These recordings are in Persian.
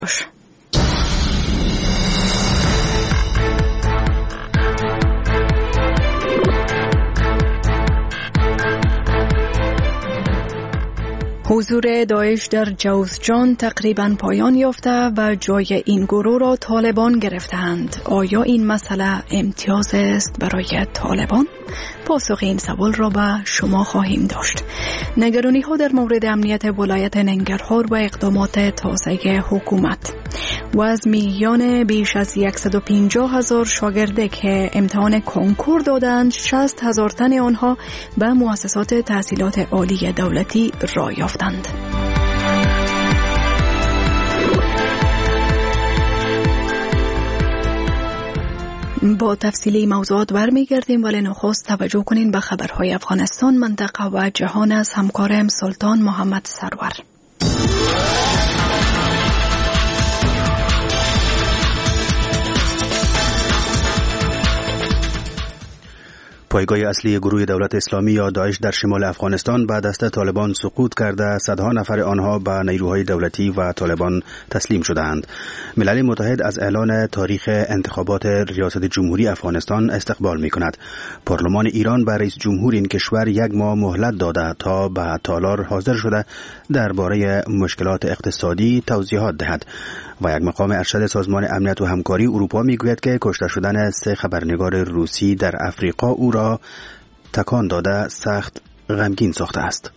باش. حضور داعش در جوزجان تقریباً پایان یافته و جای این گروه را طالبان گرفتند. آیا این مسئله امتیاز است برای طالبان؟ پاسخ این سوال را به شما خواهیم داشت. نگرانی ها در مورد امنیت ولایت ننگرهار و اقدامات تازه حکومت و از میلیون بیش از 150,000 شاگرده که امتحان کنکور دادند 60,000 تن آنها به مؤسسات تحصیلات عالی دولتی راه یافتند. با تفصیلی موضوعات برمیگردیم، ولی نخست توجه کنین به خبرهای افغانستان، منطقه و جهان از همکارم سلطان محمد سرور. پایگاه اصلی گروه دولت اسلامی یا داعش در شمال افغانستان به دست طالبان سقوط کرده، صدها نفر آنها به نیروهای دولتی و طالبان تسلیم شدند. ملل متحد از اعلان تاریخ انتخابات ریاست جمهوری افغانستان استقبال می‌کند. پارلمان ایران به رئیس جمهور این کشور 1 ماه مهلت داده تا به تالار حاضر شده درباره مشکلات اقتصادی توضیحات دهد. و یک مقام ارشد سازمان امنیت و همکاری اروپا میگوید که کشته شدن 3 خبرنگار روسی در افریقا او را تکان داده سخت غمگین ساخته است.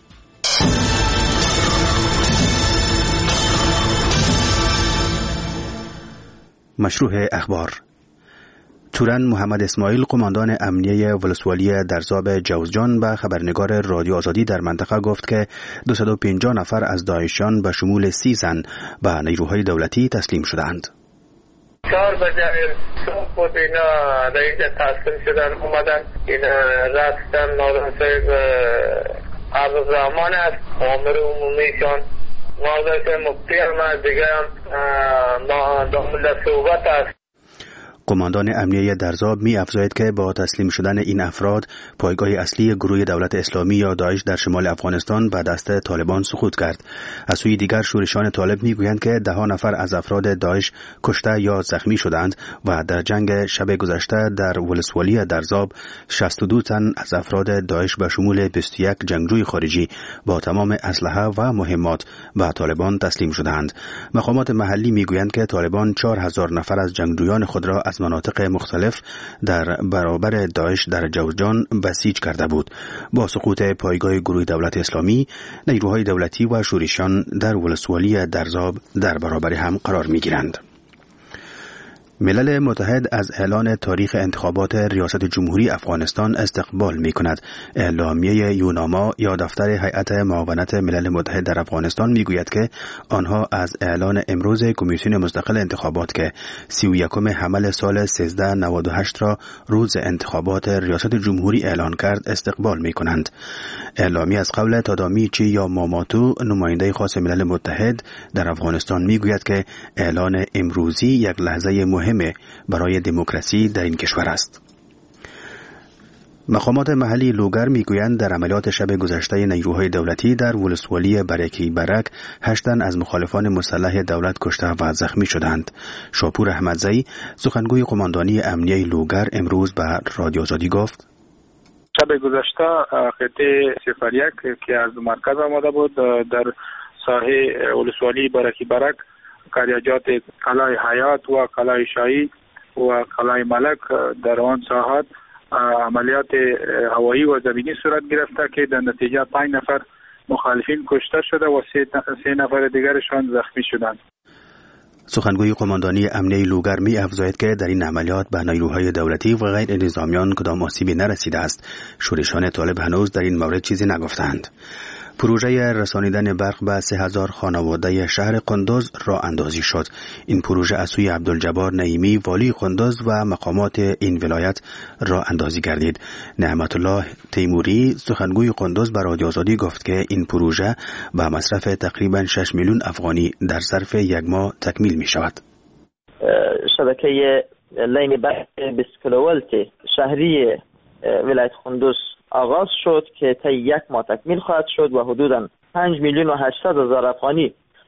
مشروع اخبار. تورن محمد اسماعیل، قماندان امنیه ولسوالی درزاب جوزجان، به خبرنگار رادیو آزادی در منطقه گفت که 250 نفر از داعشیان به شمول 30 زن به نیروهای دولتی تسلیم شدند. 4 بجه صبح بود اینا در اینجا تسلیم شدن، اومدن اینا رفتن. ناظم صاحب عبدالرحمن است، آمر عمومیشان، ناظم مفتی هم دیگه هم دامل صحبت است. قماندان امنیه درزاب می افزاید که با تسلیم شدن این افراد پایگاه اصلی گروه دولت اسلامی یا داعش در شمال افغانستان به دست طالبان سقوط کرد. از سوی دیگر شورشان طالب می گویند که 10 نفر از افراد داعش کشته یا زخمی شدند و در جنگ شب گذشته در ولسوالی درزاب 62 تن از افراد داعش به شمول 21 جنگجوی خارجی با تمام اسلحه و مهمات به طالبان تسلیم شدند. مقامات محلی می گویند که طالبان 4000 نفر از جنگجویان خود را از مناطق مختلف در برابر داعش در جوزجان بسیج کرده بود. با سقوط پایگاه گروه دولت اسلامی، نیروهای دولتی و شورشیان در ولسوالی درزاب در برابر هم قرار می گیرند. ملل متحد از اعلان تاریخ انتخابات ریاست جمهوری افغانستان استقبال می کند. اعلامیه یوناما یا دفتر هیئت معاونت ملل متحد در افغانستان می گوید که آنها از اعلان امروز کمیسیون مستقل انتخابات که 31 حمل سال 1398 را روز انتخابات ریاست جمهوری اعلان کرد استقبال می کنند. اعلامیه از قول تادامیچی یا ماماتو، نماینده خاص ملل متحد در افغانستان می گوید که اعلان امروزی یک لحظه مهمه برای دموکراسی در این کشور است. مقامات محلی لوگر میگویند در عملیات شب گذشته نیروهای دولتی در ولسوالی برکی برک 8 تن از مخالفان مسلح دولت کشته و زخمی شدند. شاپور احمدزئی، سخنگوی قماندانی امنیه لوگر، امروز به رادیو آزادی گفت: شب گذشته خطه 01 که از مرکز آمده بود در ساحه ولسوالی برکی برک کاریاجات قلعه حیات و قلعه شاهی و قلعه ملک در آن ساحات عملیات هوایی و زمینی صورت گرفته که در نتیجه 5 نفر مخالفین کشته شده و 3 نفر دیگرشان زخمی شدند. سخنگوی قماندانی امنیه لوگر می افزاید که در این عملیات به نیروهای دولتی و غیر نظامیان کدام آسیبی نرسیده است. شورشان طالب هنوز در این مورد چیزی نگفتند. پروژه رسانیدن برق به 3000 خانواده شهر قندوز راه اندازی شد. این پروژه از سوی عبدالجبار نعیمی، والی قندوز و مقامات این ولایت راه اندازی گردید. نعمت الله تیموری، سخنگوی قندوز، به رادیو آزادی گفت که این پروژه به مصرف تقریبا 6 میلیون افغانی در ظرف 1 ماه تکمیل می شود. شبکه لین برق 20 کیلوولت شهری ولایت قندوز آغاز شد که تا 1 ماه تکمیل خواهد شد و حدوداً 5,800,000 افغانی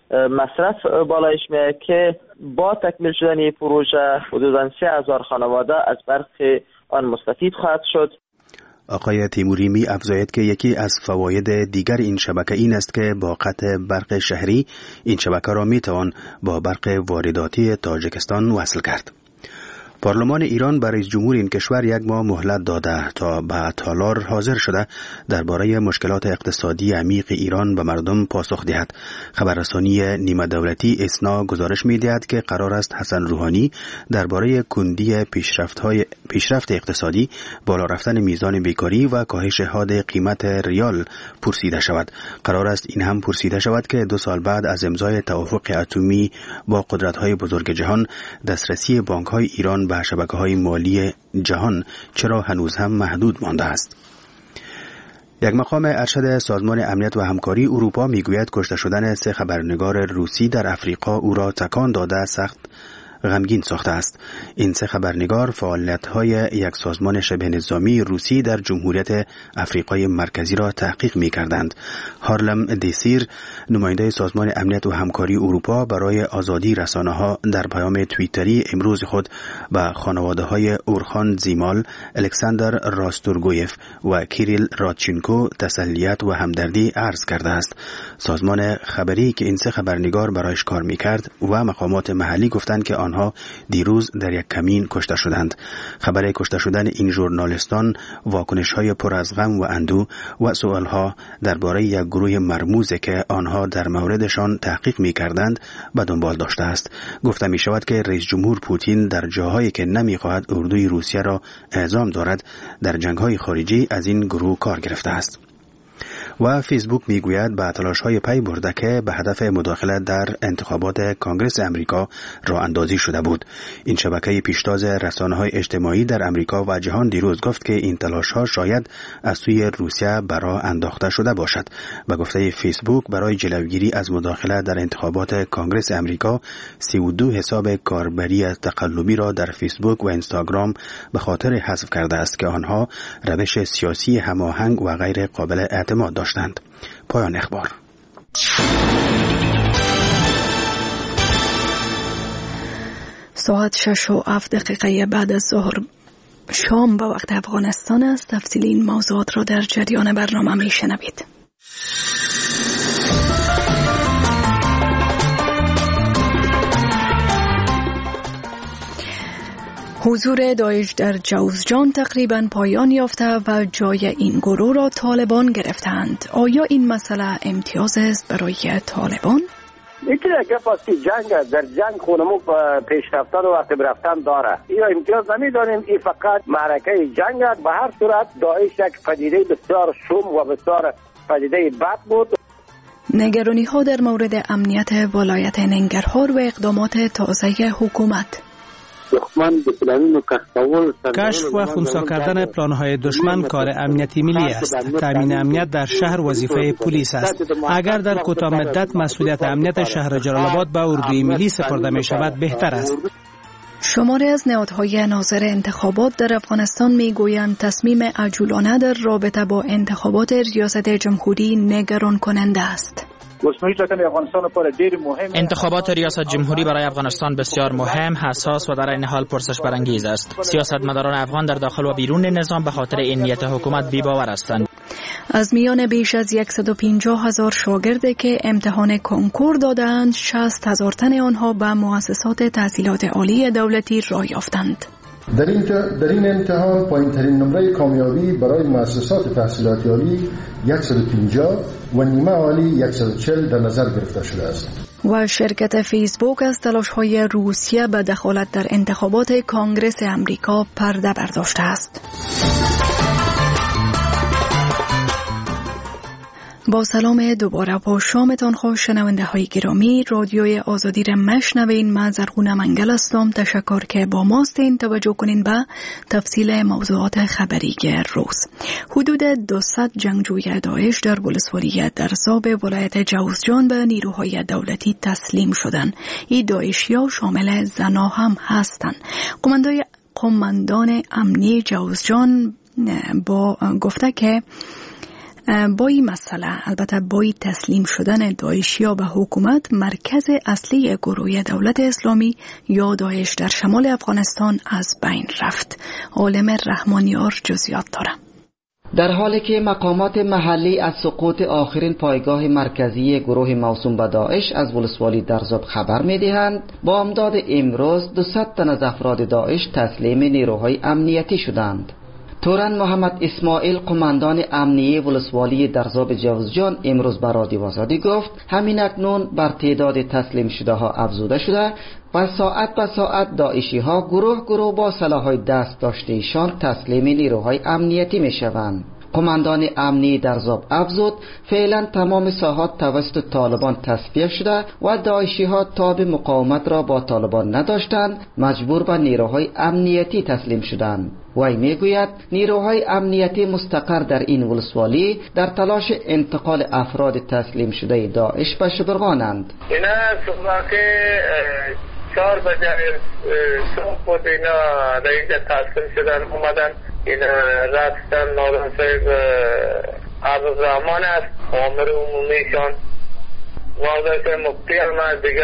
مصرف بالایش میاد که با تکمیل شدن این پروژه حدوداً 3000 خانواده از برق آن مستفید خواهد شد. آقای تیموری می افزاید که یکی از فواید دیگر این شبکه این است که با قطع برق شهری این شبکه را می توان با برق وارداتی تاجیکستان وصل کرد. پارلمان ایران برای رئیس جمهور این کشور 1 ماه مهلت داده تا به تالار حاضر شده درباره مشکلات اقتصادی عمیق ایران به مردم پاسخ دهد. خبررسانی نیمه دولتی اسنا گزارش می‌دهد که قرار است حسن روحانی درباره کندی پیشرفت اقتصادی، بالا رفتن میزان بیکاری و کاهش حاد قیمت ریال پرسیده شود. قرار است این هم پرسیده شود که 2 سال بعد از امضای توافق اتمی با قدرت‌های بزرگ جهان دسترسی بانک‌های ایران به شبکه‌های مالی جهان چرا هنوز هم محدود مانده است. یک مقام ارشد سازمان امنیت و همکاری اروپا میگوید کشته شدن 3 خبرنگار روسی در افریقا او را تکان داده سخت غمگین ساخته است. این 3 خبرنگار فعالیت‌های یک سازمان شبه نظامی روسی در جمهوریت افریقای مرکزی را تحقیق می‌کردند. هارلم دیسیر، نماینده سازمان امنیت و همکاری اروپا برای آزادی رسانه‌ها، در پیام توییتری امروز خود به خانواده‌های اورخان زیمال، الکساندر راستورگویف و کیریل رادچینکو تسلیت و همدردی عرض کرده است. سازمان خبری که این 3 خبرنگار برایش کار می‌کرد و مقامات محلی گفتند که آنها دیروز در یک کمین کشته شدند. خبر کشته شدن این ژورنالیستان واکنش‌های پر از غم و اندوه و سوالها درباره یک گروه مرموز که آنها در موردشان تحقیق می‌کردند به دنبال داشته است. گفته می‌شود که رئیس جمهور پوتین در جاهایی که نمی‌خواهد اردوی روسیه را اعزام دارد در جنگ‌های خارجی از این گروه کار گرفته است. و فیسبوک میگوید به تلاش‌های پی برده که به هدف مداخله در انتخابات کانگرس امریکا راه اندازی شده بود. این شبکه پیشتاز رسانه‌های اجتماعی در امریکا و جهان دیروز گفت که این تلاش‌ها شاید از سوی روسیه به راه انداخته شده باشد. به گفته فیسبوک برای جلوگیری از مداخله در انتخابات کانگرس امریکا 32 حساب کاربری تقلبی را در فیسبوک و اینستاگرام به خاطر حذف کرده است که آنها روش سیاسی هماهنگ و غیر قابل اعتماد داشتند. پایان اخبار. ساعت 6:07 بعد از ظهر شام به وقت افغانستان است. تفصیل این موضوعات را در جریان برنامه میشنوید. حضور داعش در جوزجان تقریباً پایان یافته و جای این گروه را طالبان گرفتند. آیا این مسئله امتیاز است برای طالبان؟ یکی دیگه پاسی جنگ در جنگ خونمو پیشرفتن و وقت برفتن داره. یا امتیاز نمیدانیم، این فقط معرکه جنگ است. به هر صورت داعش یک پدیده بسیار شوم و بسیار پدیده بد بود. نگرانی ها در مورد امنیت ولایت ننگرهار و اقدامات تازه حکومت. کشف و خنثی کردن پلان‌های دشمن کار امنیتی ملی است. تامین امنیت در شهر وظیفه پلیس است. اگر در کوتاه مدت مسئولیت امنیت شهر جلال آباد به اردوی ملی سپرده می شود بهتر است. شماری از نهادهای ناظر انتخابات در افغانستان میگویند تصمیم عجولانه در رابطه با انتخابات ریاست جمهوری نگران کننده است. انتخابات ریاست جمهوری برای افغانستان بسیار مهم، حساس و در این حال پرسش برانگیز است. سیاستمداران افغان در داخل و بیرون نظام به خاطر این نیت حکومت بی‌باور هستند. از میان بیش از 150,000 شاگردی که امتحان کنکور دادند، 60,000 تن آنها به مؤسسات تحصیلات عالی دولتی راه یافتند. در این امتحان پایین‌ترین نمره کامیابی برای مؤسسات تحصیلاتی عالی 150 و نیمه عالی 140 در نظر گرفته شده است. و شرکت فیسبوک از تلاش‌های روسیه به دخالت در انتخابات کانگرس امریکا پرده برداشته است. با سلام دوباره با شامتان خوش شنونده های گرامی. رادیوی آزادی را مشنوین. من زرغونه منگل هستم. تشکر که با ماستین. توجه کنین به تفصیل موضوعات خبری روز. حدود 200 جنگجوی داعش در ولسوالی درزاب ولایت جوزجان به نیروهای دولتی تسلیم شدند. این داعشی‌ها شامل زنها هم هستند. قماندان امنی جوزجان با گفته که با این مسئله، البته با تسلیم شدن داعشیا به حکومت، مرکز اصلی گروه دولت اسلامی یا داعش در شمال افغانستان از بین رفت. عالم رحمانیار جزئیات داره. در حالی که مقامات محلی از سقوط آخرین پایگاه مرکزی گروه موسوم به داعش از ولسوالی درزاب خبر می‌دهند، با امداد امروز 200 تن از افراد داعش تسلیم نیروهای امنیتی شدند. تورن محمد اسماعیل، قماندان امنیه ولسوالی درزاب جوزجان، امروز به رادیو آزادی گفت همین اکنون بر تعداد تسلیم شده ها افزوده شده و ساعت به ساعت داعشی ها گروه با سلاح‌های دست داشته‌شان تسلیم نیروهای امنیتی می‌شوند. قماندان امنی درزاب افزود فعلا تمام ساحات توسط طالبان تصفیه شده و داعشی ها تاب مقاومت را با طالبان نداشتند، مجبور به نیروهای امنیتی تسلیم شدند. وی میگوید نیروهای امنیتی مستقر در این ولسوالی در تلاش انتقال افراد تسلیم شده داعش به شبرغانند. اینا صبح که 4 بجه صبح بود، اینا در اینجا تسلیم شدن اومدن. این رفتن نادان صاحب عبدالرحمن است، آمر عمومیشان. واضح مفتی هم دیگه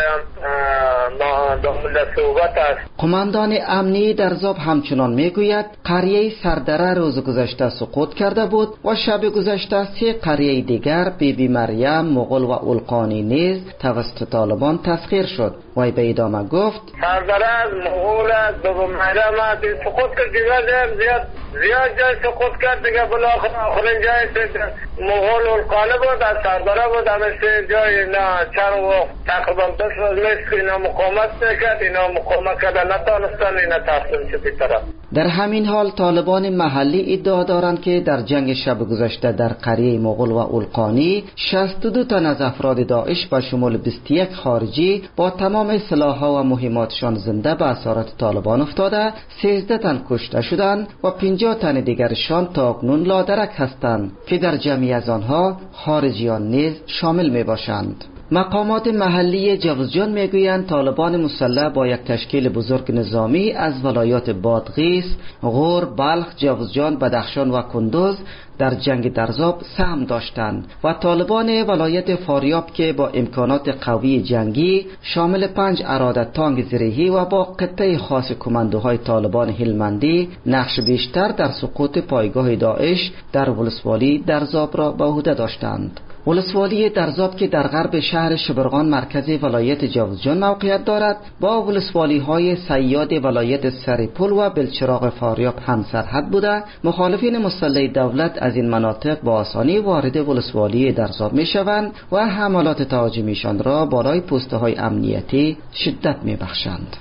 دامل صحبت است. قماندان امنی درزاب همچنان میگوید قریه سردره روز گذشته سقوط کرده بود و شب گذشته 3 قریه دیگر بیبی مریم، مغل و اولقانی نیز توسط طالبان تسخیر شد. وی به ادامه گفت سردره از مغل از بیبی مریم از سقوط کرد، دیگه زیاد جای سقوط کرد دیگه. آخرین جای مغل اولقانی بود، از سردره بود، همه جای چند وقت تقریبا 2 روز نیست اینا مقاومت نکرد، اینا مقاومت کردن نتانستن، اینا تسلیم شد طرف. در همین حال طالبان محلی ادعا دارند که در جنگ شب گذشته در قریه مغل و اولقانی 62 تن از افراد داعش به شمول 21 خارجی با تمام سلاح‌ها و مهماتشان زنده به اسارت طالبان افتاده، 13 تن کشته شدند و 50 تن دیگرشان تاکنون لادرک هستند که در جمعی از آنها خارجیان نیز شامل می باشند. مقامات محلی جوزجان میگویند طالبان مسلح با یک تشکیل بزرگ نظامی از ولایات بادغیس، غور، بلخ، جوزجان، بدخشان و کندوز در جنگ درزاب سهم داشتند و طالبان ولایت فاریاب که با امکانات قوی جنگی شامل 5 اراده تانک زرهی و با قطعه خاص کماندوهای طالبان هلمندی نقش بیشتر در سقوط پایگاه داعش در ولسوالی درزاب را به عهده داشتند. ولسوالی درزاب که در غرب شهر شبرغان مرکز ولایت جوزجان موقعیت دارد، با ولسوالی های صیاد ولایت سرپل و بلچراغ فاریاب هم سرحد بوده، مخالفین مسلح دولت از این مناطق با آسانی وارد ولسوالی درزاب می شوند و حملات تهاجمیشان را بالای پوسته های امنیتی شدت می بخشند.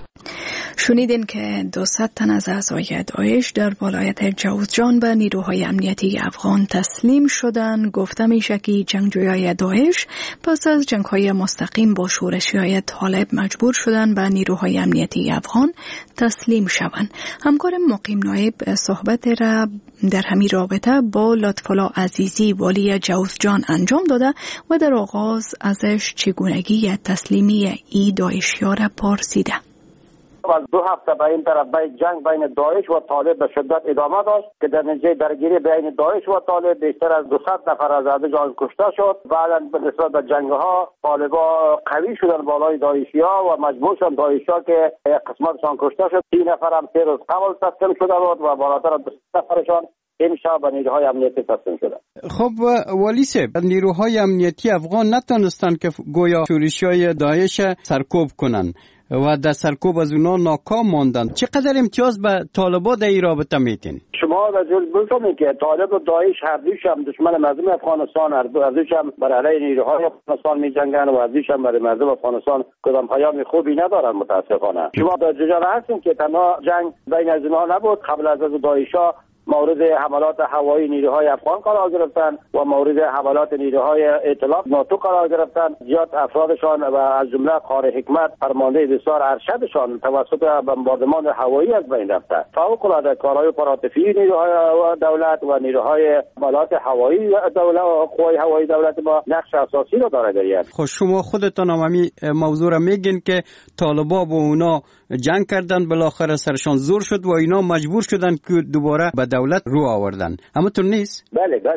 شنیدین که 200 تن از اعضای داعش در ولایت جوزجان به نیروهای امنیتی افغان تسلیم شدند. گفته میشه که جنگجویان داعش پس از جنگ‌های مستقیم با شورشی‌های طالب مجبور شدند به نیروهای امنیتی افغان تسلیم شوند. همکار مقیم نایب صحبت را در همین رابطه با لطف‌الله عزیزی والی جوزجان انجام داده و در آغاز ازش چگونگی تسلیمی ای داعشی‌ها را پرسیده. از 2 هفته به این طرف جنگ بین داعش و طالب به شدت ادامه داشت که در نتیجه درگیری بین داعش و طالب بیشتر از 200 نفر از اعضای کشته شد. بعدا به نسبت به جنگ‌ها طالبا قوی شدن بالای داعشی‌ها و مجبور شدن داعشی‌ها که قسمتشان کشته شد 3 نفر هم 3 روز قبل تسلیم شده بود و بالاتر از 200 نفرشان این شب به نیروهای امنیتی تسلیم شده. خب والی صاحب، نیروهای امنیتی افغان نتونستن که گویا شورشیای داعش سرکوب کنن و در سرکوب از اونا ناکام ماندن. چقدر امتیاز به طالبان در این رابطه میتین؟ شما بفهمید که طالب و داعش هر دوش هم دشمن مردم افغانستان، هر دوش هم بر علیه نیروهای افغانستان میجنگن و هر دوش هم برای مردم افغانستان کدام پیام خوبی ندارن متاسفانه. شما در جریان هستین که تنها جنگ بین از اینها نبود. قبل از داعش‌ها مورد حملات هوایی نیروهای افغان قرار گرفتن و مورد حملات نیروهای ائتلاف ناتو قرار گرفتن. زیاد افرادشان و از جمله قاری حکمت فرمانده بسیار ارشدشان توسط بمباردمان هوایی از بین رفته. فوق‌العاده کارهای اپراتیفی نیروهای دولت و نیروهای حملات هوایی دولت و قوای هوایی دولت با نقش اساسی را داره دارید. خب شما خودتان هم موضوع را میگین که طالبان با اونا جنگ کردن، بالاخره سرشان زور شد و اینا مجبور شدن که دوباره به دولت رو آوردن. اما تو نیست؟ بله.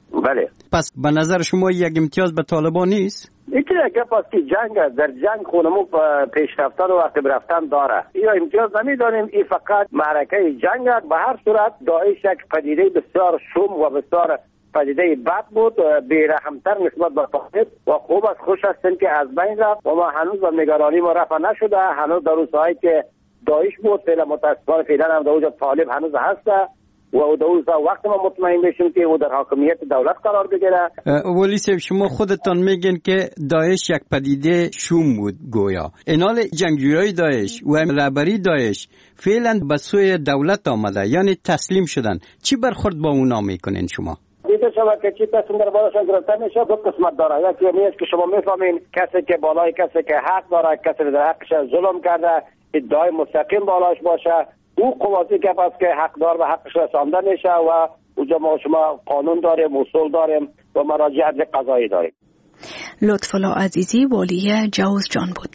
بله. پس به نظر شما یک امتیاز به طالبان نیست؟ اینکه گپ است که جنگ است، در جنگ خونمو پیشرفتن و وقت برفتن داره. یا امتیاز نمیدانیم، این فقط معرکه جنگ است. به هر صورت داعش یک پدیده بسیار شوم و بسیار پدیده بد بود، بی‌رحم‌تر نسبت به طالب و خوب است، خوش هستیم که از بین رفت و ما هنوز به نگرانی ما رفع نشده. هنوز در روزهایی که داعش بود، فعلا متاسفانه فعلا هم در اونجا طالب هنوز هست و در وقت ما مطمئن بشیم که او در حاکمیت دولت قرار بگیره. ولی صاحب شما خودتان میگین که داعش یک پدیده شوم بود گویا. اینال جنگجویای داعش و رهبری داعش فعلا به سوی دولت آمده، یعنی تسلیم شدن. چی برخورد با اونا میکنین شما؟ دیده شود که چی تصمیم در بالاشان گرفته میشه دو قسمت داره. یکی نیست که شما میفهمین کسی که بالای کسی که حق داره، کسی در حقش ظلم کرده، ادعای مستقیم بالاش باشه، او قواضی که پس که حقدار به حقش رسانده میشه و اونجا ما شما قانون داریم، اصول داریم و مراجع عدل قضایی داریم. لطف‌الله عزیزی والی جوزجان بود.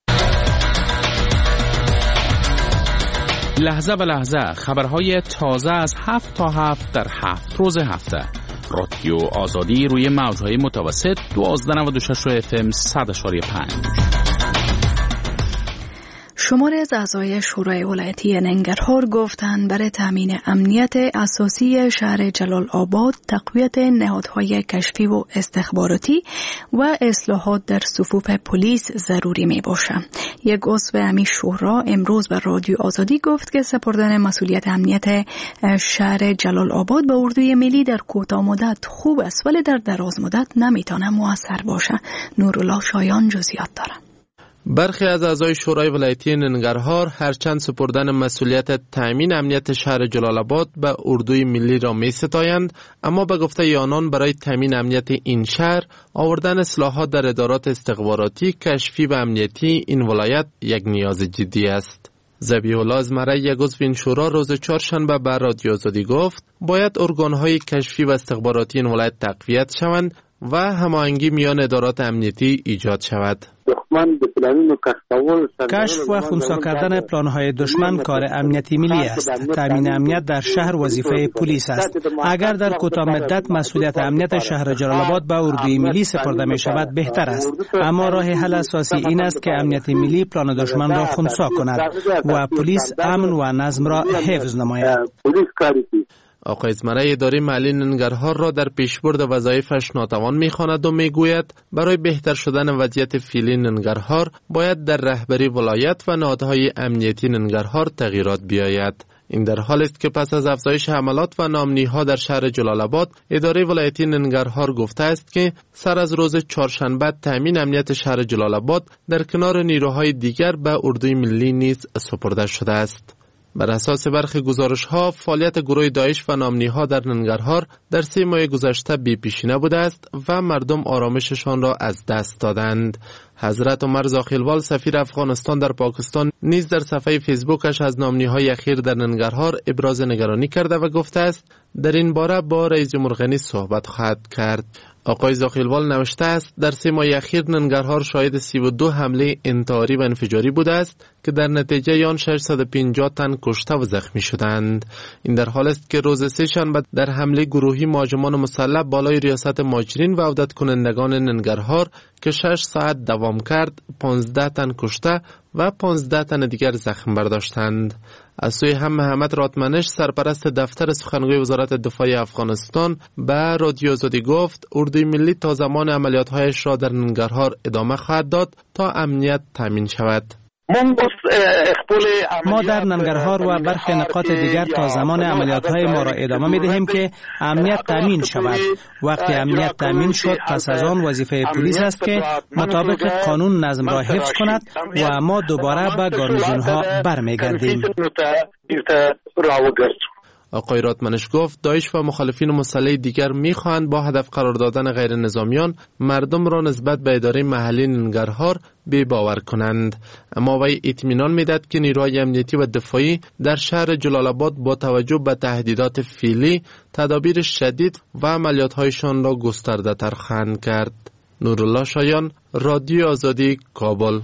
لحظه به لحظه خبرهای تازه از 7 تا 7 در 7 روز هفته. رادیو آزادی روی موج‌های متوسط 1296 FM 100.5. شماری از اعضای شورای ولایتی ننگرهار گفتند برای تامین امنیت اساسی شهر جلال آباد تقویت نهادهای کشفی و استخباراتی و اصلاحات در صفوف پلیس ضروری می باشد. یک عضو همین شورا امروز به رادیو آزادی گفت که سپردن مسئولیت امنیت شهر جلال آباد به اردوی ملی در کوتاه مدت خوب است ولی در دراز مدت نمیتونه موثر باشه. نورالله شایان جزئیات داره. برخی از اعضای شورای ولایتی ننگرهار هرچند سپردن مسئولیت تأمین امنیت شهر جلال آباد به اردوی ملی را می ستایند، اما به گفته آنان برای تأمین امنیت این شهر آوردن اصلاحات در ادارات استخباراتی، کشفی و امنیتی این ولایت یک نیاز جدی است. ذبیح الله ازمره یک عضو این شورا روز چهارشنبه به رادیو آزادی گفت باید ارگان‌های کشفی و استخباراتی این ولایت تقویت شوند و هماهنگی میان ادارات امنیتی ایجاد شود. کشف و خنثی کردن پلان‌های دشمن کار امنیتی ملی است. تامین امنیت در شهر وظیفه پلیس است. اگر در کوتاه مدت مسئولیت امنیت شهر جلال آباد به اردوی ملی سپرده می شود بهتر است، اما راه حل اساسی این است که امنیت ملی پلان دشمن را خنثی کند و پلیس امن و نظم را حفظ نماید. آقای ازمره اداره محلی ننگرهار را در پیشبرد وظایفش ناتوان می‌خواند و میگوید برای بهتر شدن وضعیت فعلی ننگرهار باید در رهبری ولایت و نهادهای امنیتی ننگرهار تغییرات بیاید. این در حالی است که پس از افزایش حملات و ناامنی‌ها در شهر جلال آباد، اداره ولایتی ننگرهار گفته است که سر از روز چهارشنبه تامین امنیت شهر جلال آباد در کنار نیروهای دیگر به اردوی ملی نیز سپرده شده است. بر اساس برخی گزارش‌ها فعالیت گروه داعش و ناامنی‌ها در ننگرهار در 3 ماه گذشته بی‌پیشینه بوده است و مردم آرامششان را از دست دادند. حضرت عمر زاخیلوال سفیر افغانستان در پاکستان نیز در صفحه فیسبوکش از ناامنی‌های اخیر در ننگرهار ابراز نگرانی کرده و گفته است در این باره با رئیس جمهور غنی صحبت خواهد کرد. آقای زاخیلوال نوشته است در 3 ماه اخیر ننگرهار شاهد 32 حمله انتحاری و انفجاری بوده است که در نتیجه آن 650 تن کشته و زخمی شدند. این در حال است که روز سه‌شنبه در حمله گروهی مهاجمان مسلح بالای ریاست مهاجرین و عودت کنندگان ننگرهار که 6 ساعت دوام کرد 15 تن کشته و 15 تن دیگر زخم برداشتند. از سوی هم محمد راتمنش سرپرست دفتر سخنگوی وزارت دفاع افغانستان به رادیو آزادی گفت اردوی ملی تا زمان عملیات‌هایش را در ننگرهار ادامه خواهد داد تا امنیت تامین شود. ما در ننگرهار و برخی نقاط دیگر تا زمان عملیات‌های ما را ادامه می‌دهیم که امنیت تامین شود. وقتی امنیت تامین شد پس از آن وظیفه پلیس است که مطابق قانون نظم را حفظ کند و ما دوباره به گارنیزون‌ها برمیگردیم. آقای راتمنش گفت داعش و مخالفین مسلح دیگر می‌خواهند با هدف قرار دادن غیر نظامیان مردم را نسبت به اداره محلی ننگرهار بی‌باور کنند، اما وی اطمینان می‌دهد که نیروهای امنیتی و دفاعی در شهر جلال آباد با توجه به تهدیدات فعلی تدابیر شدید و عملیات‌هایشان را گسترده‌تر خواهند کرد. نورالله شایان، رادیو آزادی، کابل.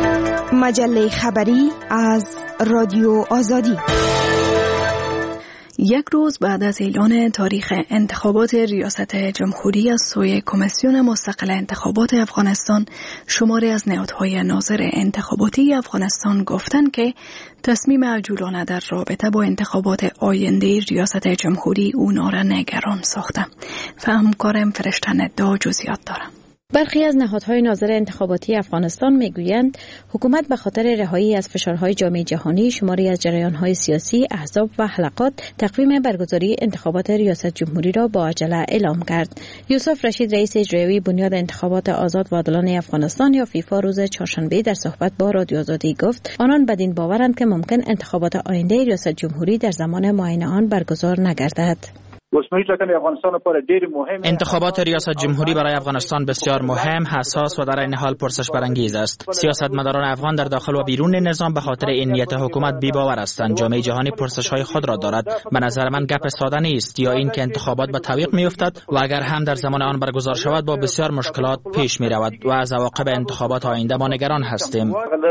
مجله خبری از رادیو آزادی. یک روز بعد از اعلان تاریخ انتخابات ریاست جمهوری از سوی کمیسیون مستقل انتخابات افغانستان، شماری از نهادهای ناظر انتخاباتی افغانستان گفتند که تصمیم عجولانه در رابطه با انتخابات آینده ریاست جمهوری اونا را نگران ساخته. فهمکارم فرشته ندا جزئیات دارم. برخی از نهادهای ناظر انتخاباتی افغانستان میگویند حکومت به خاطر رهایی از فشارهای جامعه جهانی شماری از جریانهای سیاسی، احزاب و حلقات تقویم برگزاری انتخابات ریاست جمهوری را با عجله اعلام کرد. یوسف رشید رئیس اجرایی بنیاد انتخابات آزاد و عادلانه افغانستان یا فیفا روز چهارشنبه در صحبت با رادیو آزادی گفت آنان بدین باورند که ممکن انتخابات آینده ریاست جمهوری در زمان معین آن برگزار نگردد. انتخابات ریاست جمهوری برای افغانستان بسیار مهم، حساس و در این حال پرسش برانگیز است. سیاستمداران افغان در داخل و بیرون نظام به خاطر این نیت حکومت بی‌باور هستند. جامعه جهانی پرسش‌های خود را دارد. به نظر من گپ ساده نیست، یا این که انتخابات به تعویق می‌افتد و اگر هم در زمان آن برگزار شود با بسیار مشکلات پیش می‌رود و از عواقب انتخابات آینده ما نگران هستیم.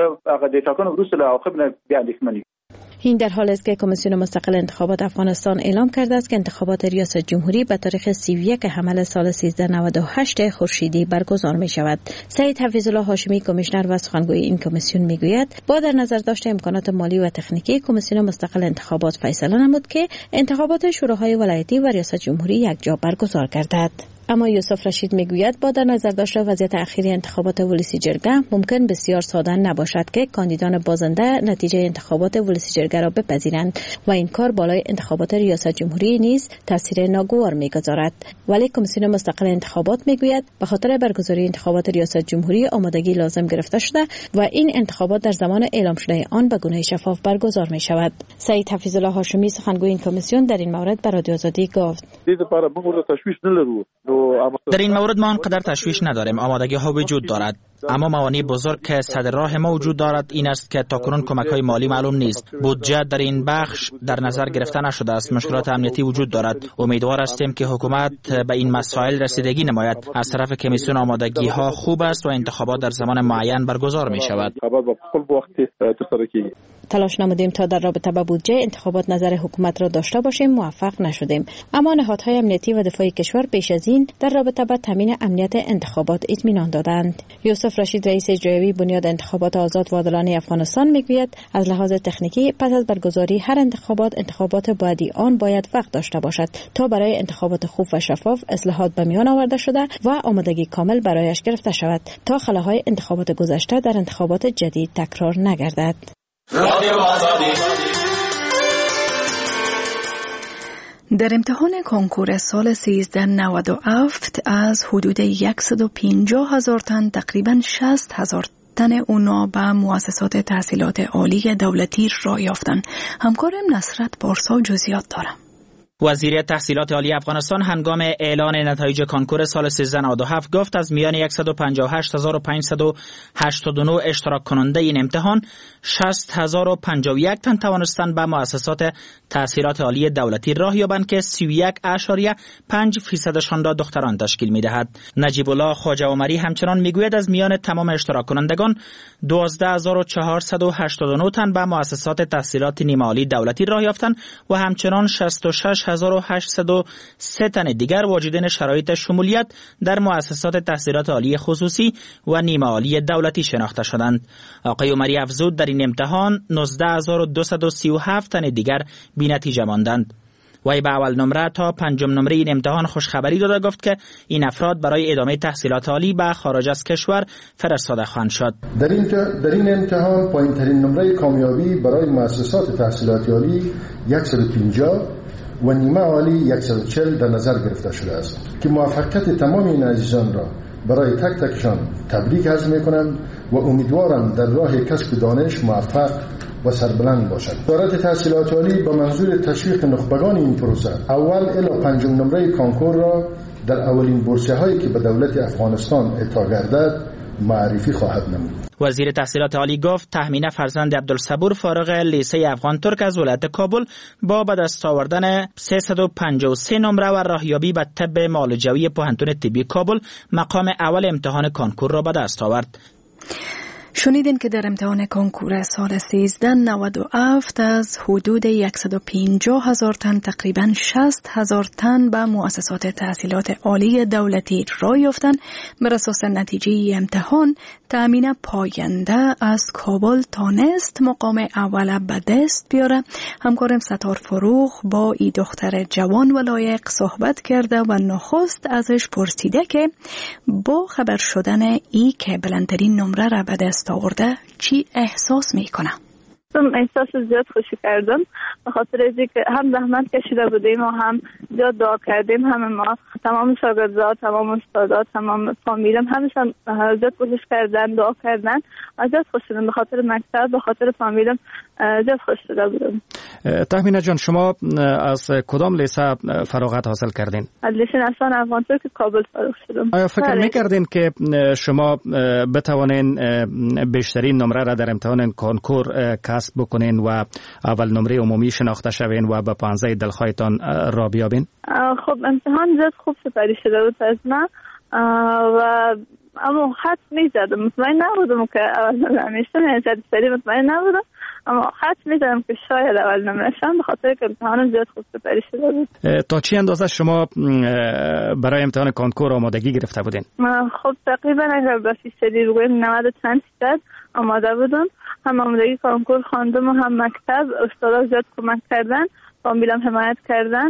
این در حالی است که کمیسیون مستقل انتخابات افغانستان اعلام کرده است که انتخابات ریاست جمهوری به تاریخ 31 حمل سال 1398 خورشیدی برگزار می شود. سید حفیظالله هاشمی کمیشنر و سخنگوی این کمیسیون می گوید با در نظر داشت امکانات مالی و تکنیکی کمیسیون مستقل انتخابات فیصله نمود که انتخابات شوراهای ولایتی و ریاست جمهوری یک جا برگزار گردد. اما یوسف رشید میگوید با در نظر داشته وضعیت اخیری انتخابات ولسی جرگه ممکن بسیار ساده نباشد که کاندیدان بازنده نتیجه انتخابات ولسی جرگه را بپذیرند و این کار بالای انتخابات ریاست جمهوری نیز تاثیر ناگوار میگذارد. ولی کمیسیون مستقل انتخابات میگوید به خاطر برگزاری انتخابات ریاست جمهوری آمادگی لازم گرفته شده و این انتخابات در زمان اعلام شده آن به گونه شفاف برگزار می شود. سید حفیظالله هاشمی سخنگوی این کمیسیون در این مورد به رادیو آزادی گفت در این مورد ما آنقدر تشویش نداریم. آمادگی ها وجود دارد، اما موانع بزرگ که صدر راه ما وجود دارد این است که تاکنون کمک های مالی معلوم نیست. بودجه در این بخش در نظر گرفته نشده است. مشکلات امنیتی وجود دارد. امیدوار هستیم که حکومت به این مسائل رسیدگی نماید. از طرف کمیسیون آمادگی ها خوب است و انتخابات در زمان معین برگزار می شود. تلاش نمودیم تا در رابطه با بودجه انتخابات نظر حکومت را داشته باشیم، موفق نشدیم. اما نهادهای امنیتی و دفاعی کشور پیش از این در رابطه با تامین امنیت انتخابات اطمینان دادند. یوسف رشید رئیس اجرایی بنیاد انتخابات آزاد و عادلانه افغانستان میگوید از لحاظ تکنیکی پس از برگزاری هر انتخابات بعدی آن باید وقت داشته باشد تا برای انتخابات خوب و شفاف اصلاحات به میان آورده شده و آمادگی کامل برایش گرفته شود تا خلاهای انتخابات گذشته در انتخابات جدید تکرار نگردد. در امتحان کنکور سال 1397 از حدود 150,000 تن تقریباً 60,000 تن اونا به مؤسسات تحصیلات عالی دولتی راه یافتند. همکارم نصرت پارسا جزئیات دارم. وزیر تحصیلات عالی افغانستان هنگام اعلان نتایج کنکور سال 1397 گفت از میان 158,589 اشتراک کننده این امتحان 60,051 تن توانستند به مؤسسات تحصیلات عالی دولتی راه یابند که 31.5% را دختران تشکیل می‌دهد. نجیب الله خواجه عمری همچنان میگوید از میان تمام اشتراک کنندگان 12,489 تن به مؤسسات تحصیلات نیمه عالی دولتی راه یافتند و همچنان 66,803 تن دیگر واجدین شرایط شمولیت در مؤسسات تحصیلات عالی خصوصی و نیمه عالی دولتی شناخته شدند. آقای عمری افزود در این امتحان 19,237 تن دیگر بی نتیجه ماندند. وی به اول نمره تا پنجم نمره این امتحان خوشخبری داده گفت که این افراد برای ادامه تحصیلات عالی به خارج از کشور فرستاده خواهند شد. در این امتحان پایین‌ترین نمره کامیابی برای مؤسسات تحصیلات عالی 150 و نیمه عالی 140 در نظر گرفته شده است که موفقیت تمام این عزیزان را برای تک تکشان تبریک عرض می‌کنم و امیدوارم در راه کسب دانش موفق و سربلند باشد. وزارت تحصیلات عالی با منظور تشویق نخبگان این پروسه اول الی پنجم نمره کانکور را در اولین بورسیه هایی که به دولت افغانستان اعطا گردد معرفی خواهد نمود. وزیر تحصیلات عالی گفت تهمینه فرزند عبدالصبور فارغ لیسه افغان ترک از ولایت کابل با به دست آوردن 353 نمره و راهیابی به طب معالجوی پوهنتون طبی کابل مقام اول امتحان کانکور را به دست آورد. شنیدین که در امتحان کنکور سال 1397 از حدود 150,000 تن تقریباً 60,000 تن به مؤسسات تحصیلات عالی دولتی راه یافتند. بر اساس نتیجه امتحان تأمین پاینده از کابل تانست مقام اول به دست بیاره. همکارم ستار فروغ با ای دختر جوان و لایق صحبت کرده و نخست ازش پرسیده که با خبر شدن ای که بلندترین نمره را به دست آورده چی احساس میکنه؟ احساس زیاد خوشی کردم به خاطر اینکه هم زحمت کشیده بودیم و هم زیاد دعا کردیم. همه ما تمام شاگردان، تمام استادات، تمام فامیلم همشون زیاد کوشش کردن، دعا کردن. زیاد خوش شدم به خاطر مکتب، به خاطر فامیلم زیاد خوش شده بودم. تهمینه جان، شما از کدام لیسه فراغت حاصل کردین؟ از لیسه نسان افغانستان که کابل فارغ شدم. آیا فکر میکردین که شما بتوانین بیشترین نمره را در امتحان کنکور کسب بکنین و اول نمره عمومی شناخته شوین و به پانزه دلخواهتان را بیابین؟ خب امتحان زیاد خوب سپری شده بود از من و اما حد میزدم، مطمئن نبودم که اول نمره میشتم، یعنی سری مطمئن نبودم، اما حد میزدم که شاید اول نمره شم به خاطر که امتحانم زیاد خوب سپری شده بود. تا چی اندازه شما برای امتحان کنکور آمادگی گرفته بودین؟ خب تقریبا اگر به فیصدی بگویم 90% آماده بودم. هم آمادگی کنکور خواندم و هم مکتب، استادا زیاد کمک کردن، فامیلم حمایت کردن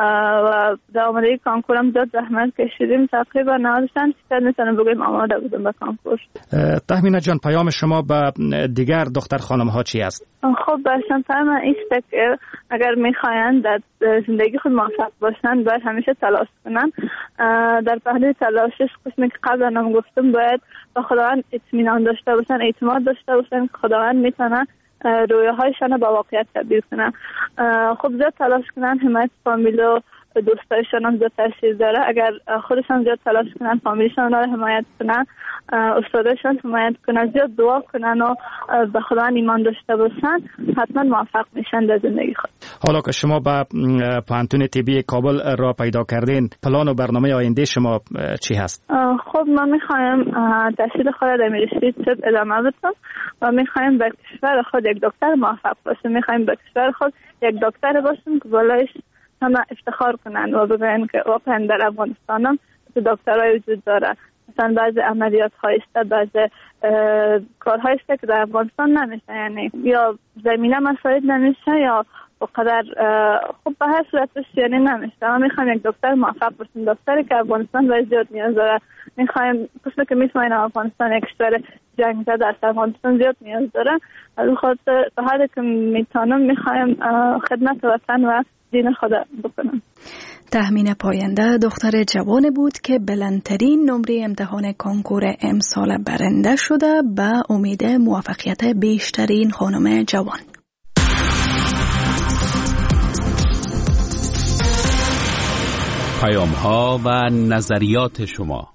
و در آمادگی کنکورم زیاد زحمت کشیدیم. تقریبا 90% میتونم بگویم آماده بودم به کنکور. تهمینه جان، پیام شما به دیگر دختر خانم ها چی است؟ خب برشان پیام است که اگر میخواین در زندگی خود موفق باشن باید همیشه تلاش کنن. در پهلوی تلاشش قسمی که قبلا هم گفتم باید به خداوند اطمینان داشته باشن، اعتماد داشته باشن که خداوند میتونه رویاهایشان با واقعیت تبدیل کنن. خب زیاد تلاش کنن، حمایت فامیل و دوستایشان هم زیاد تاثیر داره. اگر خودشان زیاد تلاش کنن، فامیلشان را حمایت کنن، استادشان حمایت کنن، زیاد دعا کنن و به خداوند ایمان داشته باشن، حتما موفق میشن در زندگی خود. حالا که شما به پانتون طبی کابل را پیدا کردین، پلان و برنامه آینده شما چی هست؟ خب ما میخوایم تحصیل خود در میرسی طب ادامه بدم و میخوایم به کشور خود یک دکتر موفق باشیم. میخوایم به کشور خود یک دکتر باشیم که بالایش همه افتخار کنن و بگن که واقعا در افغانستان هم دکترای وجود داره. مثلا بعضی عملیات های است، بعضی کارهای است که در افغانستان نمیشه، یعنی یا زمینه مساعد نمیشه یا بقدر خب به هر صورت یعنی نمیشه. ما میخوایم یک دکتر موفق باشیم، دکتری که افغانستان باید زیاد نیاز داره. میخوایم قسمی که میتونیم افغانستان یک کشور جنگ زده است، افغانستان زیاد نیاز داره. از خاطر به هر که میتونم میخوایم خدمت وطن و دین خدا بکنم. تهمین پاینده دختر جوان بود که بلندترین نمره امتحان کنکور امسال برنده شده به امید موفقیت بیشترین خانم جوان. پیام ها و نظریات شما.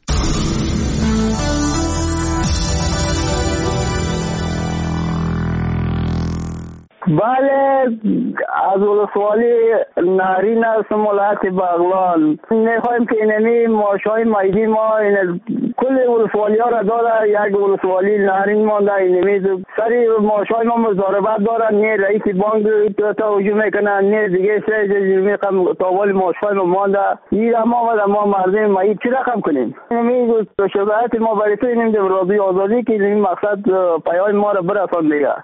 بله، از ولسوالی نهرین هستم، ولایت بغلان. میخوایم که اینمی ماشای مایدی ما کل ولسوالی ها را داره، یک ولسوالی نهرین مانده، اینمی سری ماشای ما مزاربت دارن، نه رئیس بانک تا هجوم میکنن، نه دیگه سری میخوام تاول ماشای ما مانده. این ما مردم ما چی رقم کنیم؟ اینمی شباهت ما برای تو اینمی رادیوی آزادی که این مقصد پیام ما را برسان دیگه.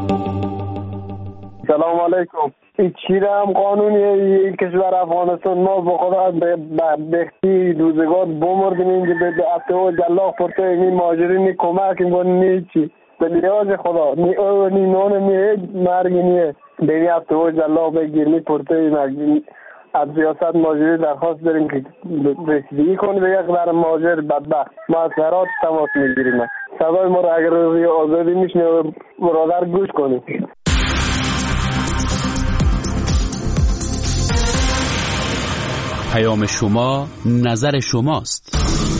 سلام علیکم. این چیرم قانونی این کشور افغانستان ما به خدا بختی روزگار بمردیم اینجا به اتو جلاق پرته این ماجرین کمک میکنی چی به نیاز خدا نی نون می مرگی نیه بینی اتو جلاق بگیرنی پرته از سیاست ماجری درخواست داریم که رسیدگی کنی به یک در ماجر بدبخت ما از هرات تماس میگیریم. صدای ما را اگر روی آزادی میشنه برادر گوش کنید. پیام شما نظر شماست.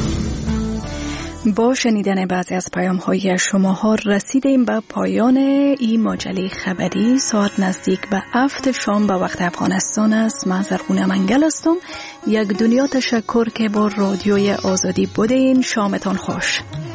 با شنیدن بعضی از پیام‌های شماها رسیدیم به پایان این مجله خبری. ساعت نزدیک به 7 شام به وقت افغانستان است. من زرغونه منگل هستم. یک دنیا تشکر که با رادیوی آزادی بودین. شامتان خوش.